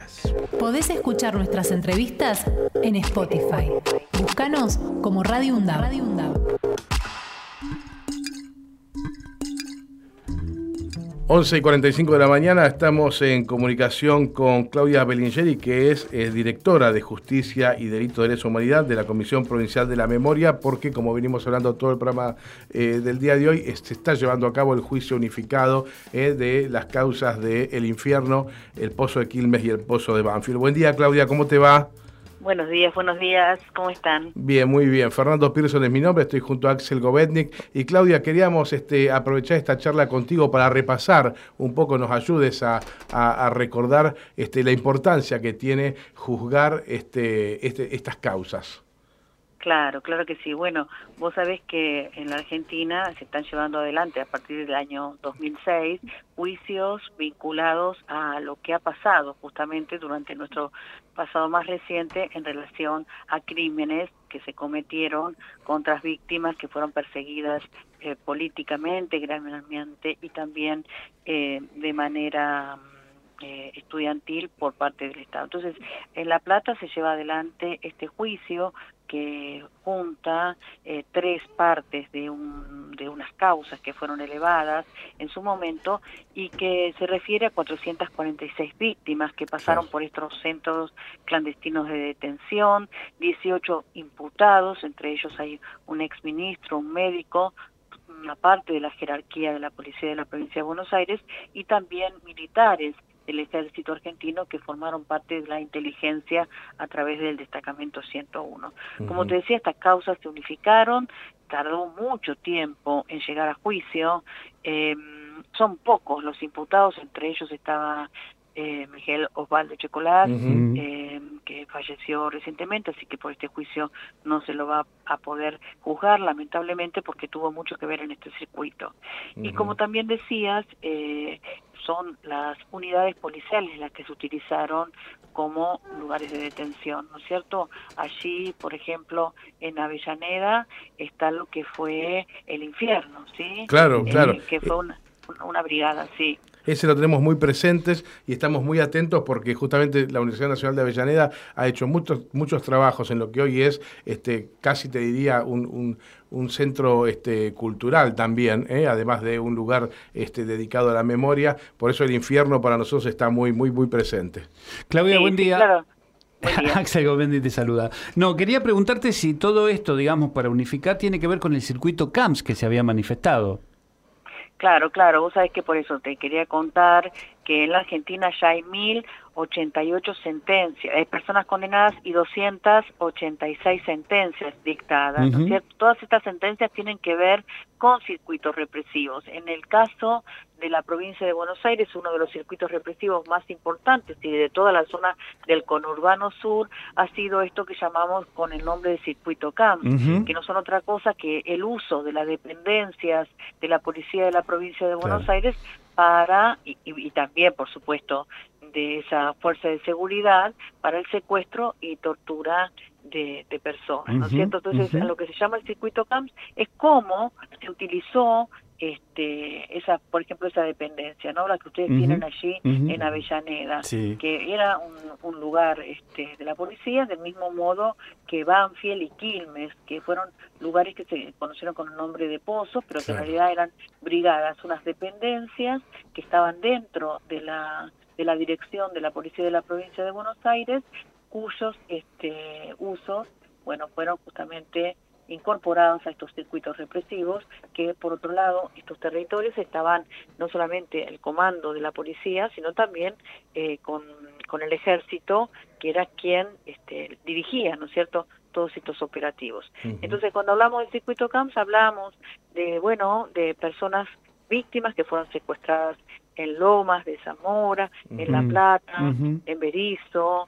Podés escuchar nuestras entrevistas en Spotify. Búscanos como Radio UNDAB. 11:45 de la mañana, estamos en comunicación con Claudia Bellingeri, que es directora de Justicia y Delitos de Lesa Humanidad de la Comisión Provincial de la Memoria, porque como venimos hablando todo el programa del día de hoy, se está llevando a cabo el juicio unificado de las causas de El Infierno, el Pozo de Quilmes y el Pozo de Banfield. Buen día, Claudia, ¿cómo te va? Buenos días, ¿cómo están? Bien, muy bien. Fernando Pearson es mi nombre, estoy junto a Axel Govetnik. Y Claudia, queríamos aprovechar esta charla contigo para repasar un poco, nos ayudes a recordar la importancia que tiene juzgar estas causas. Claro que sí. Bueno, vos sabés que en la Argentina se están llevando adelante a partir del año 2006 juicios vinculados a lo que ha pasado justamente durante nuestro pasado más reciente en relación a crímenes que se cometieron contra víctimas que fueron perseguidas políticamente, gravemente y también de manera estudiantil por parte del Estado. Entonces, en La Plata se lleva adelante este juicio que junta tres partes de unas causas que fueron elevadas en su momento y que se refiere a 446 víctimas que pasaron por estos centros clandestinos de detención, 18 imputados, entre ellos hay un exministro, un médico, una parte de la jerarquía de la policía de la provincia de Buenos Aires y también militares del ejército argentino que formaron parte de la inteligencia a través del destacamento 101. Como te decía, estas causas se unificaron, tardó mucho tiempo en llegar a juicio, son pocos los imputados, entre ellos estaba Miguel Osvaldo Checolás, que falleció recientemente, así que por este juicio no se lo va a poder juzgar, lamentablemente, porque tuvo mucho que ver en este circuito. Y como también decías, son las unidades policiales las que se utilizaron como lugares de detención, ¿no es cierto? Allí, por ejemplo, en Avellaneda está lo que fue El Infierno, ¿sí? Claro. Que fue una brigada, sí. Ese lo tenemos muy presentes y estamos muy atentos porque justamente la Universidad Nacional de Avellaneda ha hecho muchos trabajos en lo que hoy es casi te diría un centro cultural también, además de un lugar dedicado a la memoria. Por eso El Infierno para nosotros está muy presente. Claudia, buen día. Claro. Axel Govendi te saluda. No, quería preguntarte si todo esto, digamos, para unificar, tiene que ver con el circuito CAMS que se había manifestado. Claro, vos sabés que por eso te quería contar que en la Argentina ya hay 1088 sentencias, personas condenadas y 286 sentencias dictadas, ¿no es cierto? Todas estas sentencias tienen que ver con circuitos represivos. En el caso de la provincia de Buenos Aires, uno de los circuitos represivos más importantes y de toda la zona del conurbano sur ha sido esto que llamamos con el nombre de circuito CAMS, que no son otra cosa que el uso de las dependencias de la policía de la provincia de Buenos Aires para, y también por supuesto de esa fuerza de seguridad, para el secuestro y tortura de personas, ¿no es cierto? Entonces, lo que se llama el circuito CAMS es cómo se utilizó por ejemplo, esa dependencia, ¿no? La que ustedes tienen allí en Avellaneda, que era un lugar de la policía, del mismo modo que Banfield y Quilmes, que fueron lugares que se conocieron con el nombre de pozos, pero que en realidad eran brigadas, unas dependencias que estaban dentro de la dirección de la policía de la provincia de Buenos Aires, cuyos usos, fueron justamente incorporados a estos circuitos represivos, que por otro lado estos territorios estaban no solamente el comando de la policía, sino también con el ejército, que era quien dirigía, ¿no es cierto?, todos estos operativos. Entonces, cuando hablamos del circuito CAMS, hablamos de personas víctimas que fueron secuestradas en Lomas de Zamora, en La Plata, en Berisso,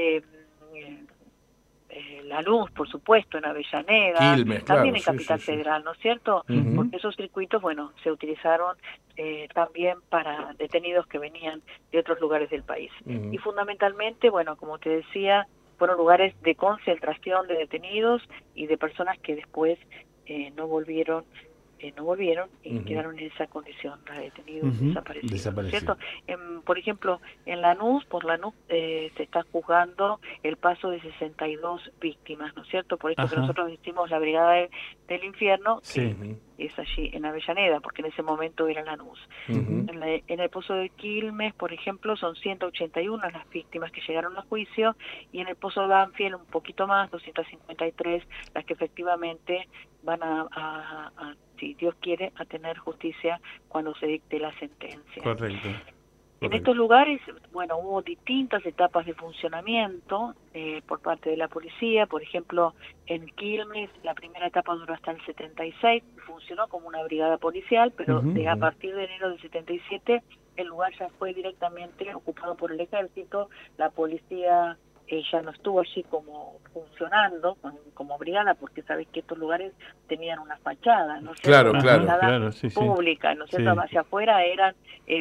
La Luz, por supuesto, en Avellaneda, Quilmes, también en Capital Federal, ¿no es cierto? Porque esos circuitos, se utilizaron también para detenidos que venían de otros lugares del país. Y fundamentalmente, como te decía, fueron lugares de concentración de detenidos y de personas que después no volvieron no volvieron y quedaron en esa condición, detenidos, desaparecidos, ¿no es cierto? Por ejemplo, en Lanús, por Lanús se está juzgando el paso de 62 víctimas, ¿no es cierto? Por esto que nosotros decimos la Brigada del Infierno, que es allí en Avellaneda, porque en ese momento era Lanús. En el Pozo de Quilmes, por ejemplo, son 181 las víctimas que llegaron a juicio, y en el Pozo de Banfield un poquito más, 253, las que efectivamente van si Dios quiere, a tener justicia cuando se dicte la sentencia. Correcto. En estos lugares, bueno, hubo distintas etapas de funcionamiento por parte de la policía. Por ejemplo, en Quilmes la primera etapa duró hasta el 76, funcionó como una brigada policial, pero a partir de enero del 77 el lugar ya fue directamente ocupado por el ejército. La policía ya no estuvo allí como funcionando como brigada, porque sabéis que estos lugares tenían una fachada, ¿no? Claro, pública, ¿no es cierto? Hacia afuera eran,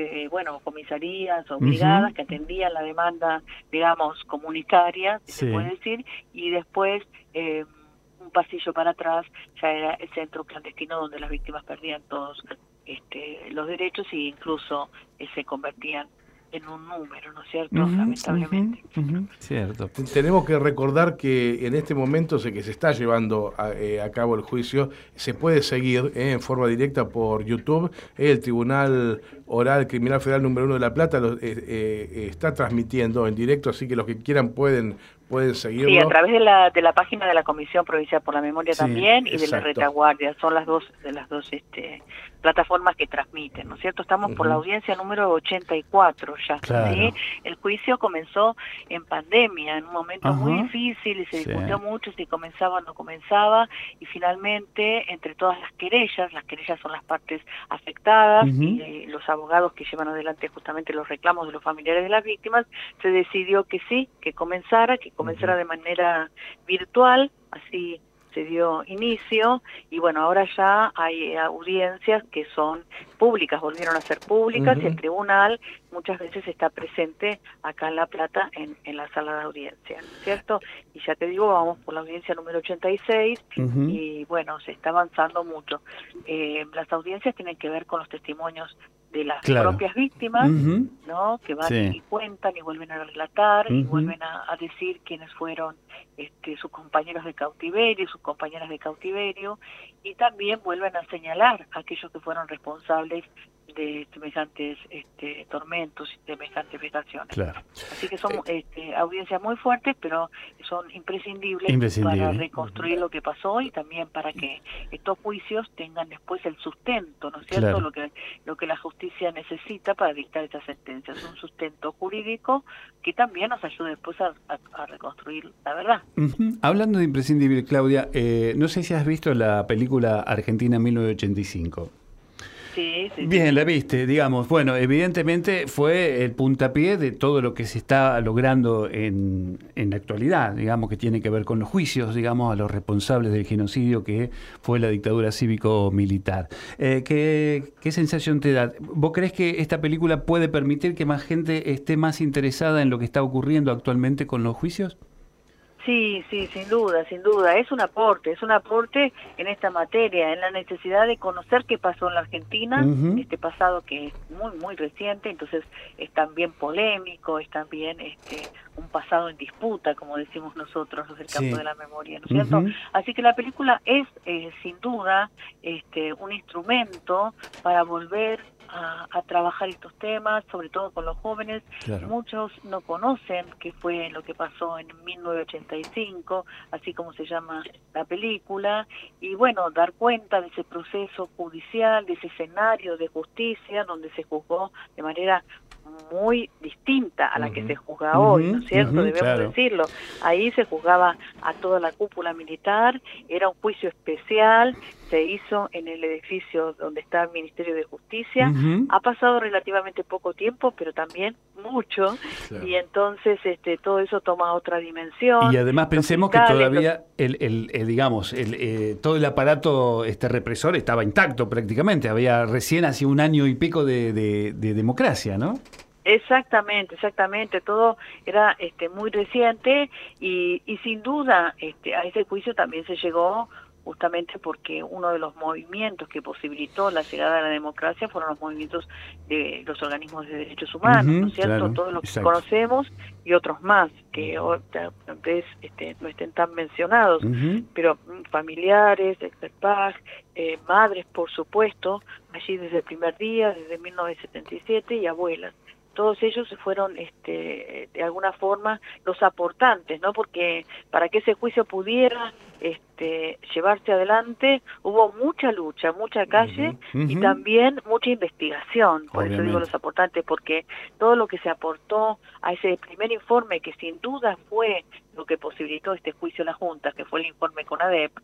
comisarías o brigadas que atendían la demanda, digamos, comunitaria, se puede decir, y después un pasillo para atrás ya era el centro clandestino donde las víctimas perdían todos los derechos e incluso se convertían en un número, ¿no es cierto? Lamentablemente. Cierto. Tenemos que recordar que en este momento que se está llevando a cabo el juicio, se puede seguir en forma directa por YouTube. El Tribunal Oral Criminal Federal número 1 de La Plata está transmitiendo en directo, así que los que quieran pueden seguirlo. Sí, a través de la página de la Comisión Provincial por la Memoria también, y de la Retaguardia. Son las dos plataformas que transmiten, ¿no es cierto? Estamos por la audiencia número 84 ya. Claro. ¿Sí? El juicio comenzó en pandemia, en un momento muy difícil, y se discutió mucho si comenzaba o no comenzaba, y finalmente, entre todas las querellas son las partes afectadas, y los abogados que llevan adelante justamente los reclamos de los familiares de las víctimas, se decidió que sí, que comenzara de manera virtual, así se dio inicio, y bueno, ahora ya hay audiencias que son públicas, volvieron a ser públicas, y el tribunal muchas veces está presente acá en La Plata en la sala de audiencia, ¿cierto? Y ya te digo, vamos por la audiencia número 86, y bueno, se está avanzando mucho. Las audiencias tienen que ver con los testimonios de las propias víctimas, ¿no? Que van y cuentan y vuelven a relatar y vuelven a decir quiénes fueron sus compañeros de cautiverio, sus compañeras de cautiverio, y también vuelven a señalar a aquellos que fueron responsables de semejantes tormentos y semejantes vejaciones. Claro. Así que son audiencias muy fuertes, pero son imprescindibles para reconstruir lo que pasó, y también para que estos juicios tengan después el sustento, ¿no es cierto? Claro. Lo que la justicia necesita para dictar estas sentencias, un sustento jurídico que también nos ayude después a reconstruir la verdad. Hablando de imprescindible, Claudia, no sé si has visto la película Argentina 1985. Sí. Bien, la viste, digamos. Bueno, evidentemente fue el puntapié de todo lo que se está logrando en la actualidad, digamos, que tiene que ver con los juicios, digamos, a los responsables del genocidio que fue la dictadura cívico-militar. ¿Qué sensación te da? ¿Vos crees que esta película puede permitir que más gente esté más interesada en lo que está ocurriendo actualmente con los juicios? Sí, sin duda. Es un aporte en esta materia, en la necesidad de conocer qué pasó en la Argentina, este pasado que es muy, muy reciente, entonces es también polémico, es también un pasado en disputa, como decimos nosotros, los del campo de la memoria, ¿no es cierto? Así que la película es, sin duda, un instrumento para volver a trabajar estos temas, sobre todo con los jóvenes. Claro. Muchos no conocen qué fue lo que pasó en 1985, así como se llama la película, y bueno, dar cuenta de ese proceso judicial, de ese escenario de justicia donde se juzgó de manera muy distinta a la que se juzga hoy, ¿no es cierto? Debemos decirlo. Ahí se juzgaba a toda la cúpula militar, era un juicio especial, se hizo en el edificio donde está el Ministerio de Justicia. Ha pasado relativamente poco tiempo, pero también mucho, y entonces todo eso toma otra dimensión. Y además pensemos que todavía todo el aparato represor estaba intacto prácticamente, había recién hace un año y pico de democracia, ¿no? Exactamente, todo era muy reciente, y sin duda a ese juicio también se llegó justamente porque uno de los movimientos que posibilitó la llegada de la democracia fueron los movimientos de los organismos de derechos humanos, ¿no es cierto? Claro, todos los que exacto. conocemos y otros más que tal vez no estén tan mencionados, pero familiares, Experpag, madres, por supuesto, allí desde el primer día, desde 1977, y abuelas. Todos ellos fueron de alguna forma los aportantes, ¿no? Porque para que ese juicio pudiera llevarse adelante hubo mucha lucha, mucha calle y también mucha investigación. Por eso digo los aportantes, porque todo lo que se aportó a ese primer informe, que sin duda fue lo que posibilitó este juicio a la Junta, que fue el informe CONADEP,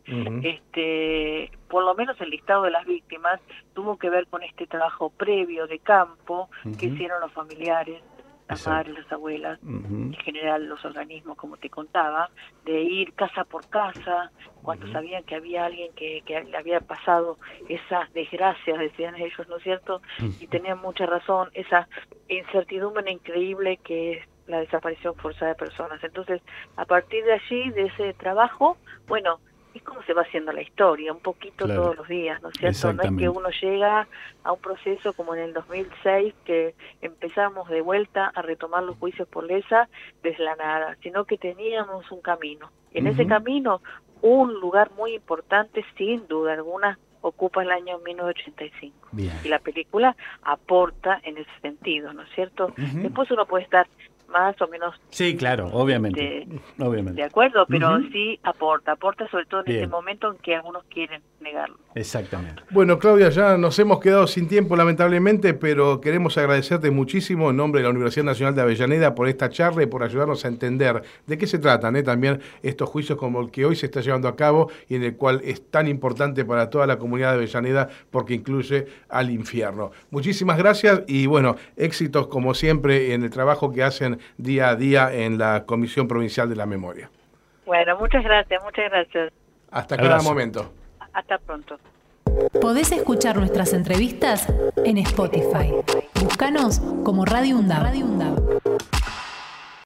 por lo menos el listado de las víctimas tuvo que ver con este trabajo previo de campo que hicieron los familiares, las madres, las abuelas, en general los organismos, como te contaba, de ir casa por casa, cuando sabían que había alguien que le había pasado esas desgracias, decían ellos, ¿no es cierto? Y tenían mucha razón, esa incertidumbre increíble que es la desaparición forzada de personas. Entonces, a partir de allí, de ese trabajo, bueno, es como se va haciendo la historia, un poquito todos los días, ¿no es cierto? No es que uno llega a un proceso como en el 2006, que empezamos de vuelta a retomar los juicios por lesa desde la nada, sino que teníamos un camino. En ese camino, un lugar muy importante, sin duda alguna, ocupa el año 1985. Bien. Y la película aporta en ese sentido, ¿no es cierto? Después uno puede estar más o menos... Sí, claro, obviamente. De acuerdo, pero sí aporta sobre todo en ese momento en que algunos quieren negarlo. Exactamente. Bueno, Claudia, ya nos hemos quedado sin tiempo lamentablemente, pero queremos agradecerte muchísimo en nombre de la Universidad Nacional de Avellaneda por esta charla y por ayudarnos a entender de qué se tratan también estos juicios como el que hoy se está llevando a cabo y en el cual es tan importante para toda la comunidad de Avellaneda porque incluye al infierno. Muchísimas gracias y bueno, éxitos como siempre en el trabajo que hacen día a día en la Comisión Provincial de la Memoria. Bueno, muchas gracias, muchas gracias. Hasta cada momento. Hasta pronto. Podés escuchar nuestras entrevistas en Spotify. Búscanos como Radio UNDAB.